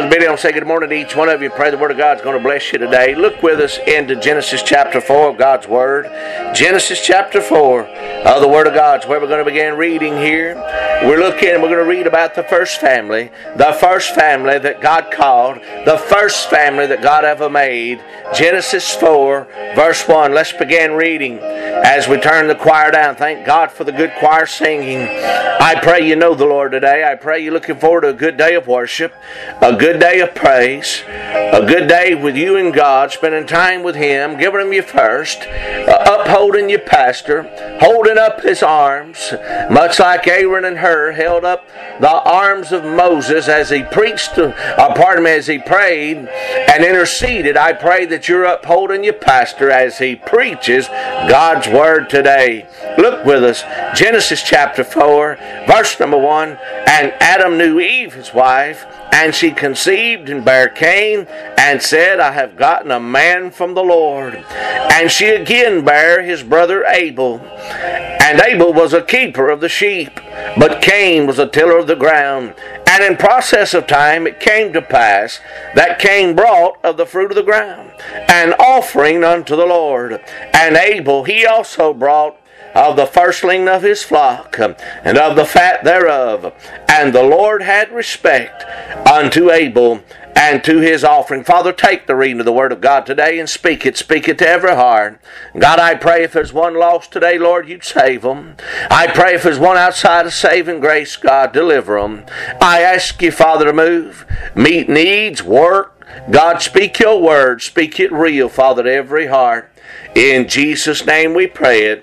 Brother Billy, I want to say good morning to each one of you. Pray the Word of God's going to bless you today. Look with us into Genesis chapter 4 of God's Word. Genesis chapter 4 of the Word of God is where we're going to begin reading here. We're going to read about the first family that God called, the first family that God ever made. Genesis 4, verse 1. Let's begin reading as we turn the choir down. Thank God for the good choir singing. I pray you know the Lord today. I pray you're looking forward to a good day of worship, a good day of praise, a good day with you and God, spending time with Him, giving Him your first, upholding your pastor, holding up his arms, much like Aaron and Hur held up the arms of Moses as he preached, as he prayed and interceded. I pray that you're upholding your pastor as he preaches God's Word today. Look with us, Genesis chapter 4, verse number 1. And Adam knew Eve, his wife, and she conceived and bare Cain, and said, I have gotten a man from the Lord. And she again bare his brother Abel. And Abel was a keeper of the sheep, but Cain was a tiller of the ground. And in process of time it came to pass that Cain brought of the fruit of the ground an offering unto the Lord. And Abel he also brought of the firstling of his flock, and of the fat thereof. And the Lord had respect unto Abel and to his offering. Father, take the reading of the Word of God today and speak it to every heart. God, I pray if there's one lost today, Lord, you'd save them. I pray if there's one outside of saving grace, God, deliver them. I ask you, Father, to move, meet needs, work. God, speak your word, speak it real, Father, to every heart. In Jesus' name we pray it.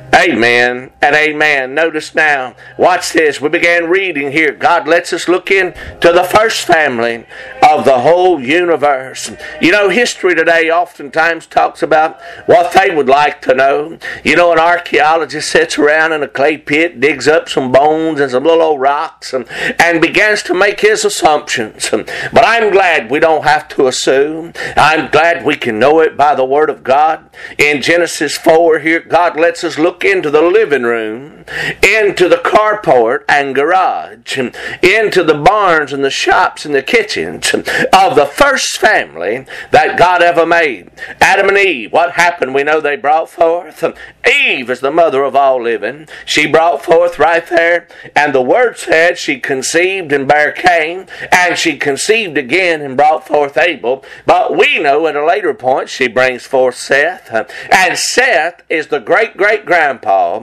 Amen and amen. Notice now, watch this. We began reading here. God lets us look into the first family of the whole universe. You know, history today oftentimes talks about what they would like to know. You know, an archaeologist sits around in a clay pit, digs up some bones and some little old rocks and begins to make his assumptions. But I'm glad we don't have to assume. I'm glad we can know it by the Word of God. In Genesis 4 here, God lets us look into the living room, into the carport and garage, into the barns and the shops and the kitchens of the first family that God ever made. Adam and Eve, what happened? We know they brought forth. Eve is the mother of all living. She brought forth right there, and the Word said she conceived and bare Cain, and she conceived again and brought forth Abel. But we know at a later point she brings forth Seth, and Seth is the great-great-grandpa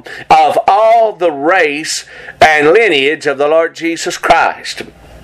of all the race and lineage of the Lord Jesus Christ.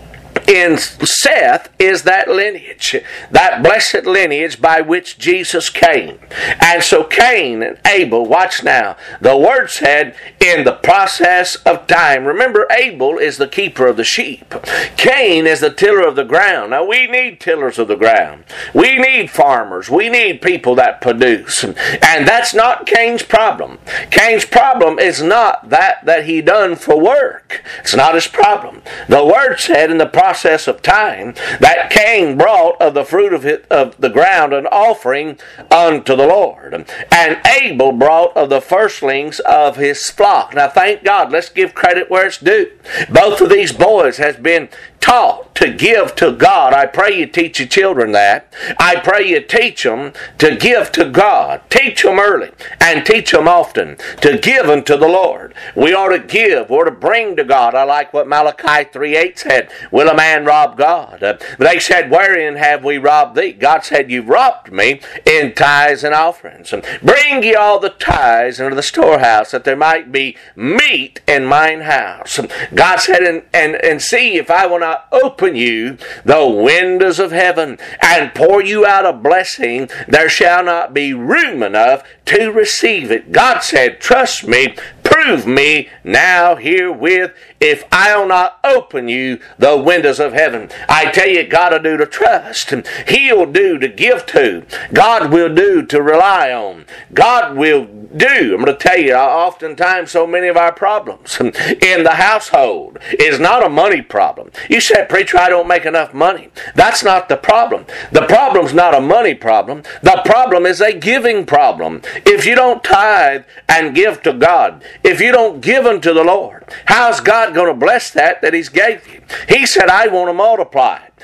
In Seth is that lineage, that blessed lineage by which Jesus came. And so Cain and Abel, watch now, the Word said in the process of time. Remember, Abel is the keeper of the sheep. Cain is the tiller of the ground. Now, we need tillers of the ground. We need farmers. We need people that produce. And that's not Cain's problem. Cain's problem is not that he done for work. It's not his problem. The Word said in the process of time that Cain brought of the fruit of the ground an offering unto the Lord, and Abel brought of the firstlings of his flock. Now thank God, let's give credit where it's due. Both of these boys has been taught to give to God. I pray you teach your children that. I pray you teach them to give to God. Teach them early and teach them often to give unto the Lord. We ought to give or to bring to God. I like what Malachi 3:8 said. Will a man rob God? They said, wherein have we robbed thee? God said, you've robbed me in tithes and offerings. Bring ye all the tithes into the storehouse, that there might be meat in mine house. God said, and see if I will not open you the windows of heaven and pour you out a blessing, there shall not be room enough to receive it. God said, trust me, prove me now herewith, if I'll not open you the windows of heaven. I tell you, God will do to trust. He'll do to give to. God will do to rely on. God will do. I'm going to tell you, oftentimes so many of our problems in the household is not a money problem. You said, preacher, I don't make enough money. That's not the problem. The problem's not a money problem. The problem is a giving problem. If you don't tithe and give to God, if you don't give unto the Lord, how's God going to bless that He's gave you? He said, I want to multiply it.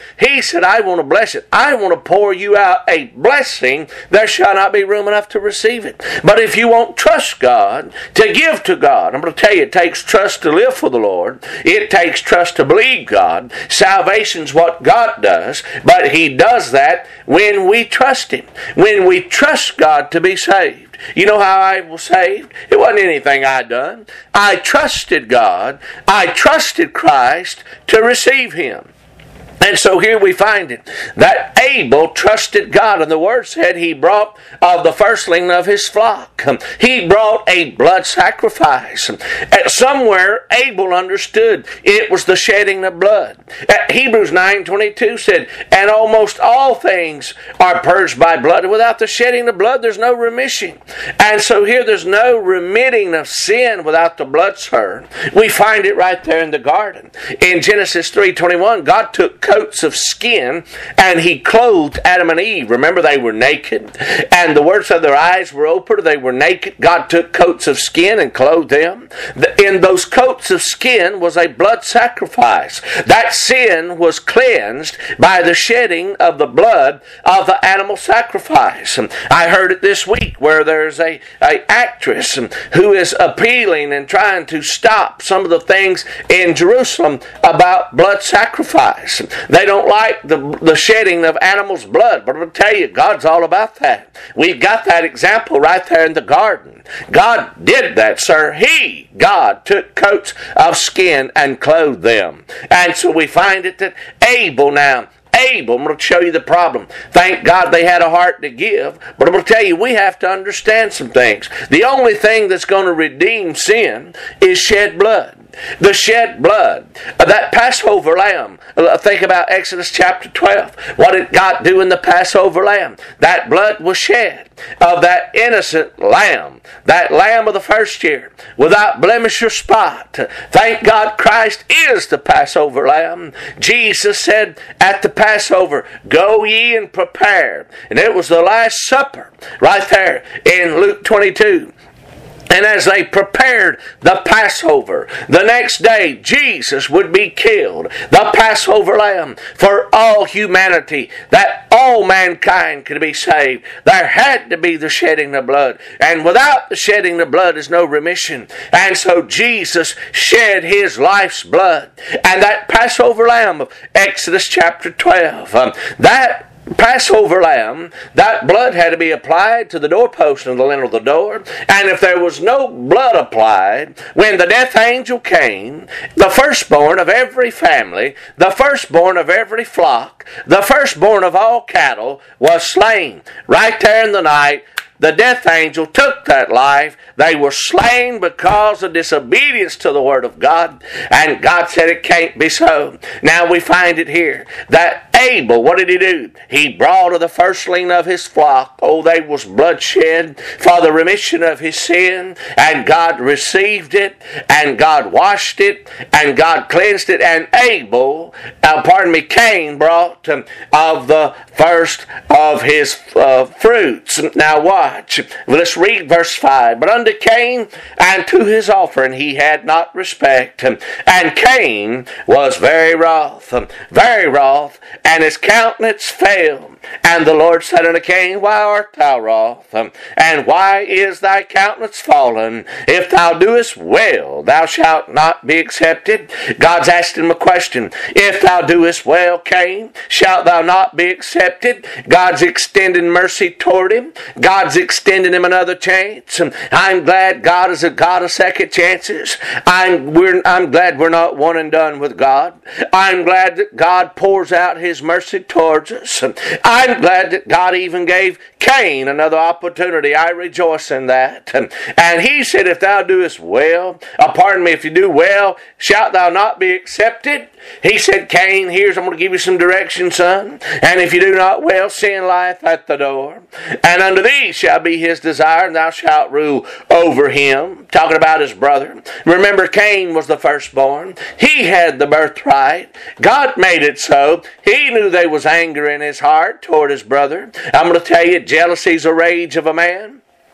He said, I want to bless it. I want to pour you out a blessing. There shall not be room enough to receive it. But if you won't trust God, to give to God, I'm going to tell you, it takes trust to live for the Lord. It takes trust to believe God. Salvation's what God does, but He does that when we trust Him. When we trust God to be saved. You know how I was saved? It wasn't anything I'd done. I trusted God. I trusted Christ to receive Him. And so here we find it, that Abel trusted God, and the Word said he brought of the firstling of his flock. He brought a blood sacrifice. Somewhere Abel understood it was the shedding of blood. Hebrews 9:22 said, and almost all things are purged by blood. Without the shedding of blood, there's no remission. And so here there's no remitting of sin without the blood, sir. We find it right there in the garden. In Genesis 3:21, God took coats of skin and He clothed Adam and Eve. Remember, they were naked, and the Word said their eyes were open, they were naked. God took coats of skin and clothed them. In those coats of skin was a blood sacrifice. That sin was cleansed by the shedding of the blood of the animal sacrifice. I heard it this week where there's a actress who is appealing and trying to stop some of the things in Jerusalem about blood sacrifice. They don't like the shedding of animals' blood. But I'm going to tell you, God's all about that. We've got that example right there in the garden. God did that, sir. God, took coats of skin and clothed them. And so we find it that Abel, I'm going to show you the problem. Thank God they had a heart to give. But I'm going to tell you, we have to understand some things. The only thing that's going to redeem sin is shed blood. The shed blood. That Passover lamb. Think about Exodus chapter 12. What did God do in the Passover lamb? That blood was shed of that innocent lamb. That lamb of the first year. Without blemish or spot. Thank God Christ is the Passover lamb. Jesus said at the Passover, go ye and prepare. And it was the Last Supper. Right there in Luke 22. And as they prepared the Passover, the next day Jesus would be killed, the Passover lamb, for all humanity, that all mankind could be saved. There had to be the shedding of blood. And without the shedding of blood is no remission. And so Jesus shed His life's blood. And that Passover lamb of Exodus chapter 12, that Passover lamb, that blood had to be applied to the doorpost and the lintel of the door. And if there was no blood applied, when the death angel came, the firstborn of every family, the firstborn of every flock, the firstborn of all cattle was slain. Right there in the night, the death angel took that life. They were slain because of disobedience to the Word of God. And God said it can't be so. Now we find it here. That Abel, what did he do? He brought of the firstling of his flock. Oh, there was bloodshed for the remission of his sin. And God received it. And God washed it. And God cleansed it. And Cain brought of the first of his fruits. Now watch. Let's read verse 5. But unto Cain and to his offering he had not respect. And Cain was very wroth, and his countenance fell. And the Lord said unto Cain, why art thou wroth? And why is thy countenance fallen? If thou doest well, thou shalt not be accepted. God's asking him a question. If thou doest well, Cain, shalt thou not be accepted? God's extending mercy toward him. God's extending him another chance. I'm glad God is a God of second chances. I'm glad we're not one and done with God. I'm glad that God pours out His mercy towards us. I'm glad that God even gave Cain another opportunity. I rejoice in that. And he said, if thou doest well, if you do well, shalt thou not be accepted? He said, Cain, I'm going to give you some direction, son. And if you do not well, sin lieth at the door. And unto thee shall be his desire, and thou shalt rule over him. Talking about his brother. Remember, Cain was the firstborn. He had the birthright. God made it so. He knew there was anger in his heart toward his brother. I'm going to tell you, jealousy is a rage of a man.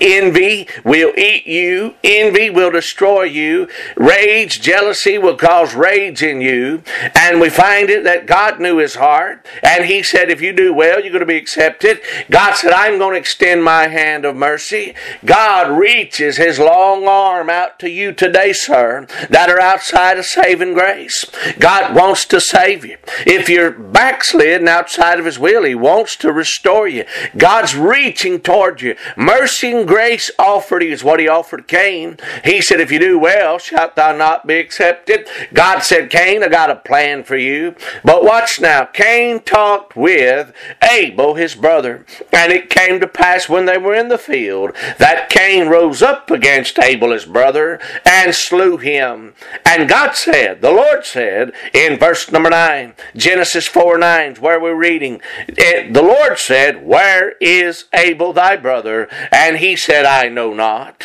envy will eat you. Envy will destroy you. Rage, jealousy will cause rage in you. And we find it that God knew his heart. And he said, if you do well, you're going to be accepted. God said, I'm going to extend my hand of mercy. God reaches his long arm out to you today, sir, that are outside of saving grace. God wants to save you. If you're backslidden outside of his will, he wants to restore you. God's reaching toward you. Mercy and grace offered is what he offered Cain. He said, if you do well, shalt thou not be accepted? God said, Cain, I got a plan for you. But watch now. Cain talked with Abel, his brother. And it came to pass when they were in the field that Cain rose up against Abel, his brother, and slew him. And God said, the Lord said, in verse number 9, Genesis 4:9, where we're reading, the Lord said, where is Abel thy brother? And he said, I know not.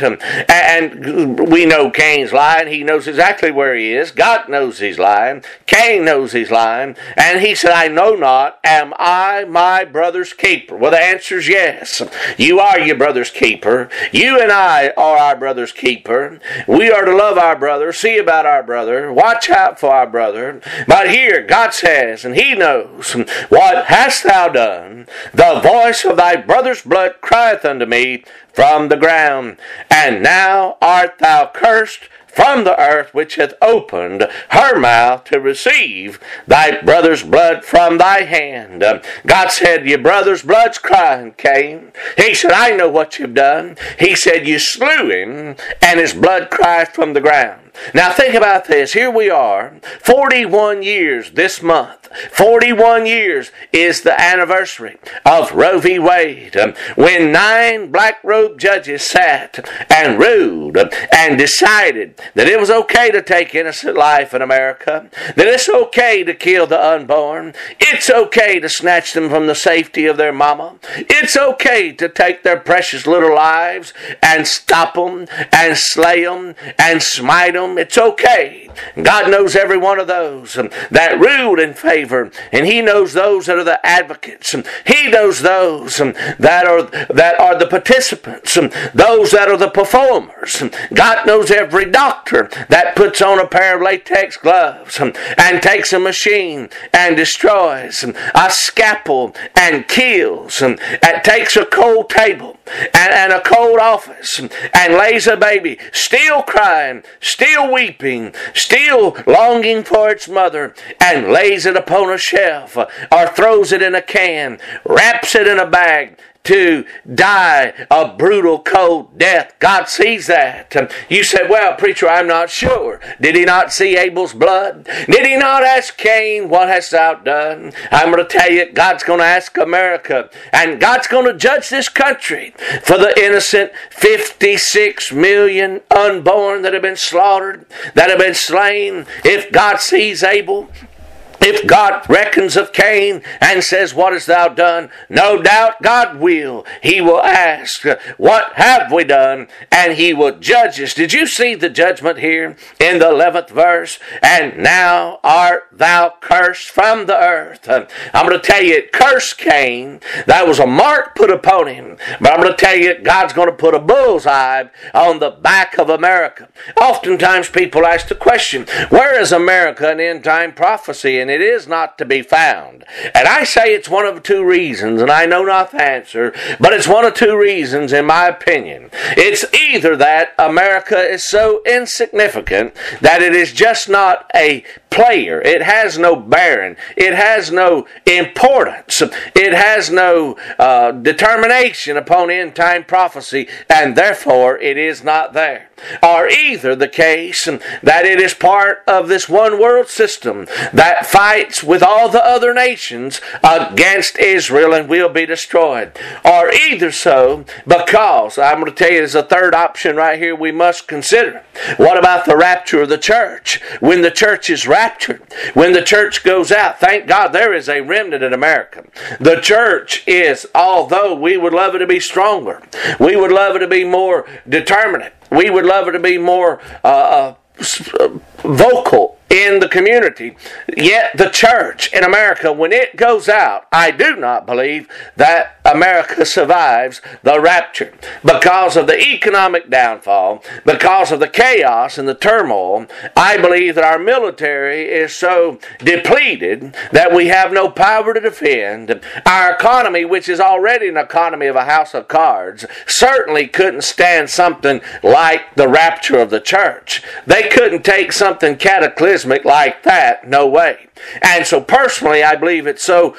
And we know Cain's lying. He knows exactly where he is. God knows he's lying. Cain knows he's lying. And he said, I know not. Am I my brother's keeper? Well, the answer is yes. You are your brother's keeper. You and I are our brother's keeper. We are to love our brother, see about our brother, watch out for our brother. But here, God says, and he knows, what hast thou done? The voice of thy brother's blood crieth unto me from the ground. And now art thou cursed from the earth, which hath opened her mouth to receive thy brother's blood from thy hand. God said, your brother's blood's crying, Cain. He said, I know what you've done. He said, you slew him, and his blood cried from the ground. Now think about this. Here we are, 41 years this month. 41 years is the anniversary of Roe v. Wade, when 9 black-robed judges sat and ruled and decided that it was okay to take innocent life in America, that it's okay to kill the unborn, it's okay to snatch them from the safety of their mama, it's okay to take their precious little lives and stop them and slay them and smite them. It's okay. God knows every one of those that ruled in favor, and he knows those that are the advocates. He knows those that are the participants, those that are the performers. God knows every doctor that puts on a pair of latex gloves and takes a machine and destroys a scalpel and kills and takes a cold table and a cold office and lays a baby still crying, still weeping, still longing for its mother, and lays it upon a shelf or throws it in a can, wraps it in a bag to die a brutal, cold death. God sees that. You say, well, preacher, I'm not sure. Did he not see Abel's blood? Did he not ask Cain, what hast thou done? I'm going to tell you, God's going to ask America, and God's going to judge this country for the innocent 56 million unborn that have been slaughtered, that have been slain. If God sees Abel, if God reckons of Cain and says, what hast thou done? No doubt God will. He will ask, what have we done? And he will judge us. Did you see the judgment here in the 11th verse? And now art thou cursed from the earth. I'm going to tell you, curse Cain. That was a mark put upon him. But I'm going to tell you, God's going to put a bullseye on the back of America. Oftentimes people ask the question, where is America in end-time prophecy? And it is not to be found. And I say it's one of 2 reasons, and I know not the answer, but it's one of 2 reasons in my opinion. It's either that America is so insignificant that it is just not a player. It has no bearing. It has no importance. It has no determination upon end-time prophecy, and therefore it is not there. Or either the case that it is part of this one world system that fights with all the other nations against Israel and will be destroyed. Or either so, because, I'm going to tell you there's a third option right here we must consider. What about the rapture of the church? When the church is raptured, when the church goes out, thank God there is a remnant in America. The church is, although we would love it to be stronger, we would love it to be more determinate, we would love it to be more vocal in the community. Yet the church in America, when it goes out, I do not believe that America survives the rapture because of the economic downfall, because of the chaos and the turmoil. I believe that our military is so depleted that we have no power to defend. Our economy, which is already an economy of a house of cards, certainly couldn't stand something like the rapture of the church. They couldn't take something cataclysmic like that, no way. And so personally, I believe it's so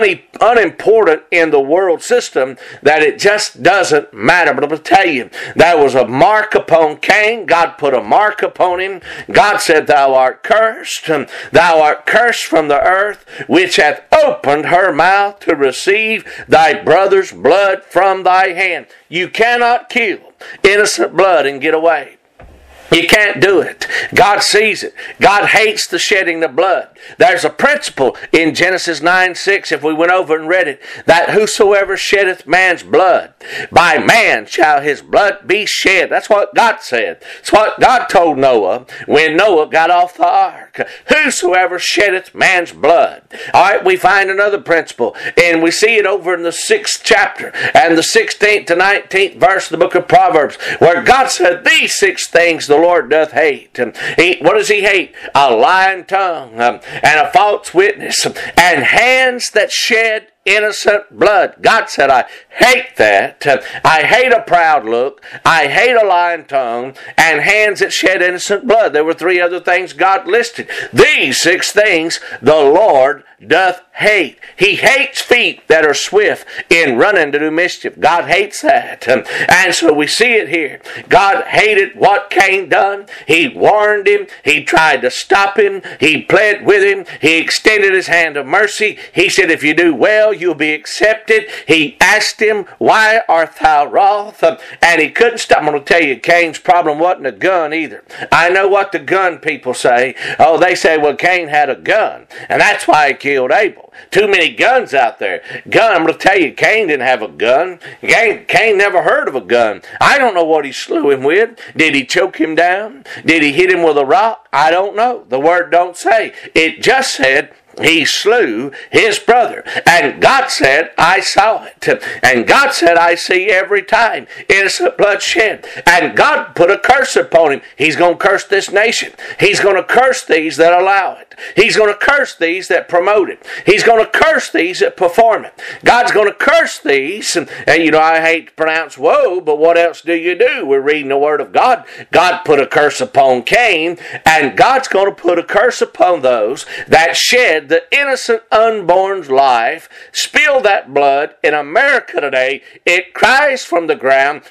unimportant in the world system that it just doesn't matter. But I'm going to tell you, there was a mark upon Cain. God put a mark upon him. God said, thou art cursed. Thou art cursed from the earth, which hath opened her mouth to receive thy brother's blood from thy hand. You cannot kill innocent blood and get away. You can't do it. God sees it. God hates the shedding of blood. There's a principle in Genesis 9:6, if we went over and read it, that whosoever sheddeth man's blood, by man shall his blood be shed. That's what God said. It's what God told Noah when Noah got off the ark. Whosoever sheddeth man's blood. All right, we find another principle, and we see it over in the 6th chapter and the 16th to 19th verse of the book of Proverbs, where God said, these 6 things the Lord doth hate. What does he hate? A lying tongue, and a false witness, and hands that shed innocent blood. God said, I hate that. I hate a proud look. I hate a lying tongue and hands that shed innocent blood. There were 3 other things God listed. These 6 things the Lord doth hate. He hates feet that are swift in running to do mischief. God hates that. And so we see it here. God hated what Cain done. He warned him. He tried to stop him. He pled with him. He extended his hand of mercy. He said, if you do well, you'll be accepted. He asked him, why art thou wroth? And he couldn't stop. I'm going to tell you, Cain's problem wasn't a gun either. I know what the gun people say. Oh, they say, well, Cain had a gun, and that's why he killed Abel. Too many guns out there. I'm going to tell you, Cain didn't have a gun. Cain never heard of a gun. I don't know what he slew him with. Did he choke him down? Did he hit him with a rock? I don't know. The word don't say. It just said he slew his brother. And God said, I saw it. And God said, I see every time innocent blood shed. And God put a curse upon him. He's going to curse this nation. He's going to curse these that allow it. He's going to curse these that promote it. He's going to curse these that perform it. God's going to curse these. And I hate to pronounce woe, but what else do you do? We're reading the Word of God. God put a curse upon Cain, and God's going to put a curse upon those that shed the innocent unborn's life, spill that blood. In America today, it cries from the ground,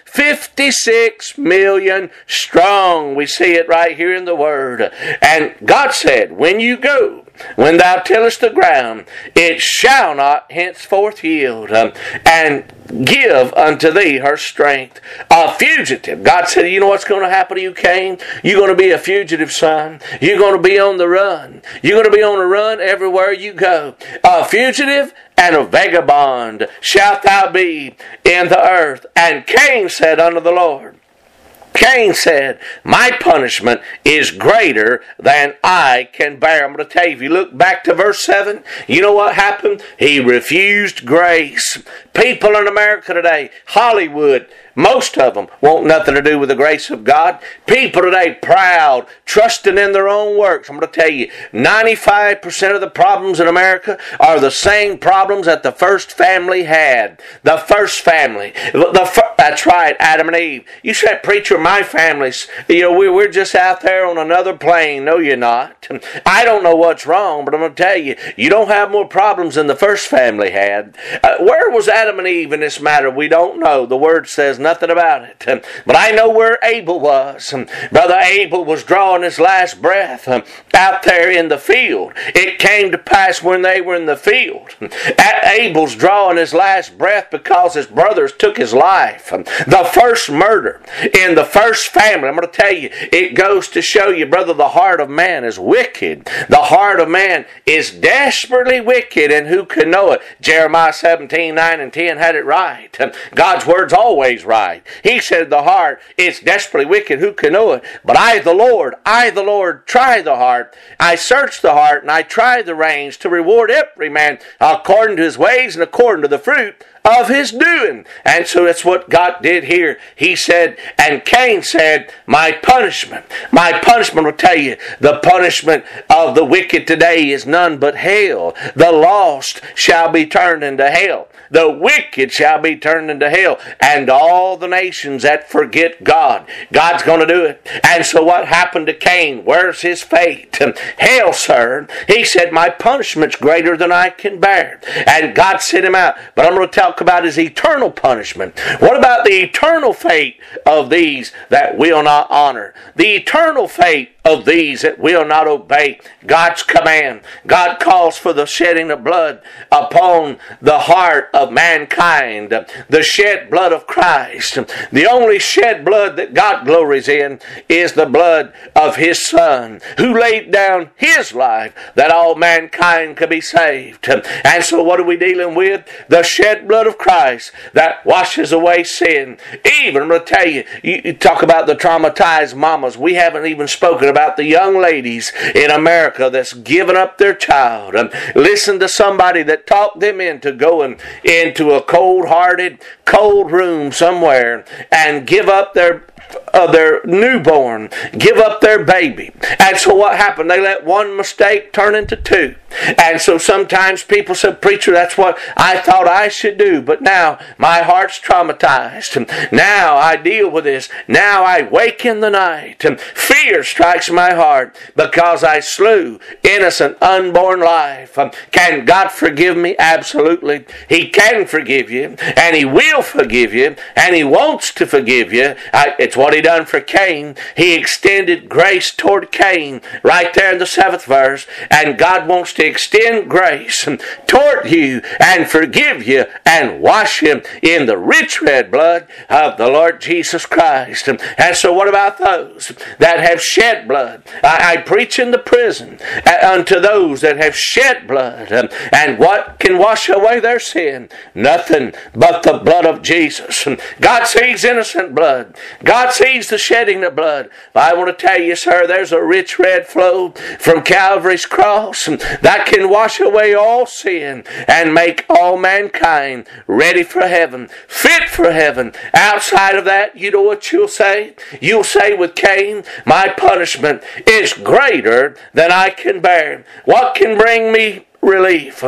56 million strong. We see it right here in the Word. And God said, when thou tillest the ground, it shall not henceforth yield, and give unto thee her strength. A fugitive. God said, you know what's going to happen to you, Cain? You're going to be a fugitive, son. You're going to be on the run. You're going to be on the run everywhere you go. A fugitive and a vagabond shalt thou be in the earth. And Cain said unto the Lord, Cain said, my punishment is greater than I can bear. I'm going to tell you, if you look back to verse 7, you know what happened? He refused grace. People in America today, Hollywood, most of them want nothing to do with the grace of God. People today proud, trusting in their own works. I'm going to tell you, 95% of the problems in America are the same problems that the first family had. The first family. That's right, Adam and Eve. You said, preacher, my family's, we're just out there on another plane. No, you're not. I don't know what's wrong, but I'm going to tell you, you don't have more problems than the first family had. Where was Adam and Eve in this matter? We don't know. The Word says nothing about it. But I know where Abel was. Brother Abel was drawing his last breath out there in the field. It came to pass when they were in the field. Abel's drawing his last breath because his brothers took his life. The first murder in the first family. I'm going to tell you, it goes to show you, brother, the heart of man is wicked. The heart of man is desperately wicked, and who can know it? Jeremiah 17:9 and 10 had it right. God's word's always right. right. He said the heart is desperately wicked. Who can know it? But I, the Lord, try the heart. I search the heart and I try the reins to reward every man according to his ways and according to the fruit of his doing. And so that's what God did here. He said, and Cain said, my punishment will tell you, the punishment of the wicked today is none but hell. The lost shall be turned into hell. The wicked shall be turned into hell. And all the nations that forget God, God's going to do it. And so what happened to Cain? Where's his fate? Hell, sir. He said, my punishment's greater than I can bear. And God sent him out. But I'm going to talk about his eternal punishment. What about the eternal fate of these that will not honor? The eternal fate of these that will not obey God's command. God calls for the shedding of blood upon the heart of mankind. The shed blood of Christ. The only shed blood that God glories in is the blood of His Son, who laid down His life that all mankind could be saved. And so what are we dealing with? The shed blood of Christ that washes away sin. Even, I'm going to tell you, you talk about the traumatized mamas. We haven't even spoken about the young ladies in America that's given up their child. Listen to somebody that talked them into going into a cold-hearted, cold room somewhere and give up their newborn, give up their baby. And so what happened? They let one mistake turn into two. And so sometimes people say, preacher, that's what I thought I should do, but now my heart's traumatized. Now I deal with this. Now I wake in the night. Fear strikes my heart because I slew innocent unborn life. Can God forgive me? Absolutely. He can forgive you, and He will forgive you, and He wants to forgive you. It's what He done for Cain. He extended grace toward Cain right there in the 7th verse, and God wants to extend grace toward you and forgive you and wash you in the rich red blood of the Lord Jesus Christ. And so what about those that have shed blood? I preach in the prison unto those that have shed blood. And what can wash away their sin? Nothing but the blood of Jesus. God sees innocent blood. God sees the shedding of blood. I want to tell you, sir, there's a rich red flow from Calvary's cross that can wash away all sin and make all mankind ready for heaven, fit for heaven. Outside of that, you know what you'll say? You'll say with Cain, my punishment is greater than I can bear. What can bring me relief?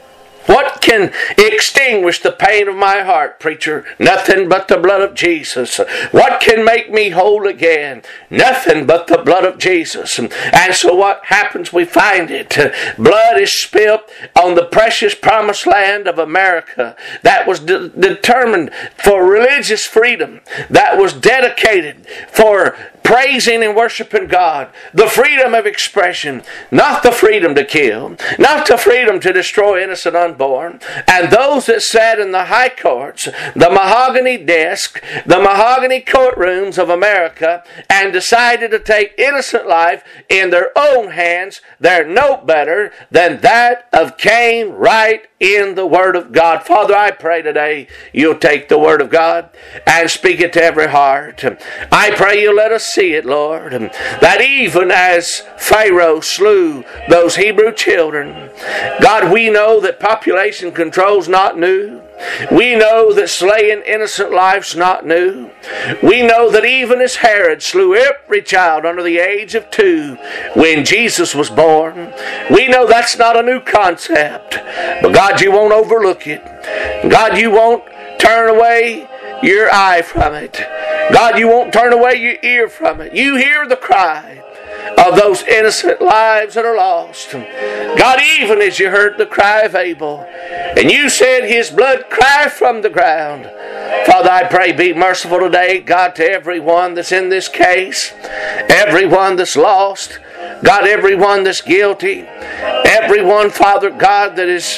What can extinguish the pain of my heart, preacher? Nothing but the blood of Jesus. What can make me whole again? Nothing but the blood of Jesus. And so what happens? We find it. Blood is spilt on the precious promised land of America that was determined for religious freedom, that was dedicated for praising and worshiping God. The freedom of expression, not the freedom to kill, not the freedom to destroy innocent unborn. And those that sat in the high courts, the mahogany desk, the mahogany courtrooms of America, and decided to take innocent life in their own hands, they're no better than that of Cain right in the Word of God. Father, I pray today you'll take the Word of God and speak it to every heart. I pray you'll let us see it, Lord, that even as Pharaoh slew those Hebrew children, God, we know that population control's not new. We know that slaying innocent life's not new. We know that even as Herod slew every child under the age of 2 when Jesus was born, we know that's not a new concept. But God, you won't overlook it. God, you won't turn away your eye from it. God, you won't turn away your ear from it. You hear the cry of those innocent lives that are lost. God, even as you heard the cry of Abel, and you said his blood cry from the ground. Father, I pray be merciful today, God, to everyone that's in this case, everyone that's lost, God, everyone that's guilty, everyone, Father God, that is,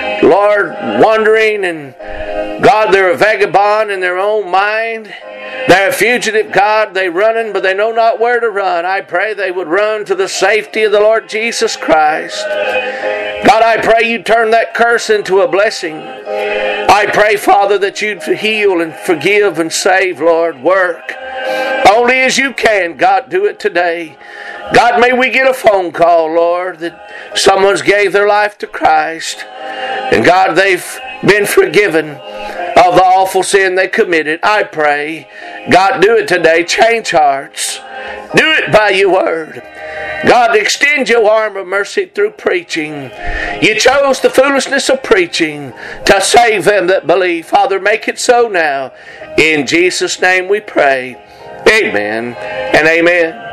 Lord, wandering, and God, they're a vagabond in their own mind. They're a fugitive, God. They're running, but they know not where to run. I pray they would run to the safety of the Lord Jesus Christ. God, I pray you turn that curse into a blessing. I pray, Father, that you'd heal and forgive and save, Lord. Work only as you can. God, do it today. God, may we get a phone call, Lord, that someone's gave their life to Christ. And God, they've been forgiven of the awful sin they committed. I pray, God, do it today. Change hearts. Do it by your word. God, extend your arm of mercy through preaching. You chose the foolishness of preaching to save them that believe. Father, make it so now. In Jesus' name we pray. Amen and amen.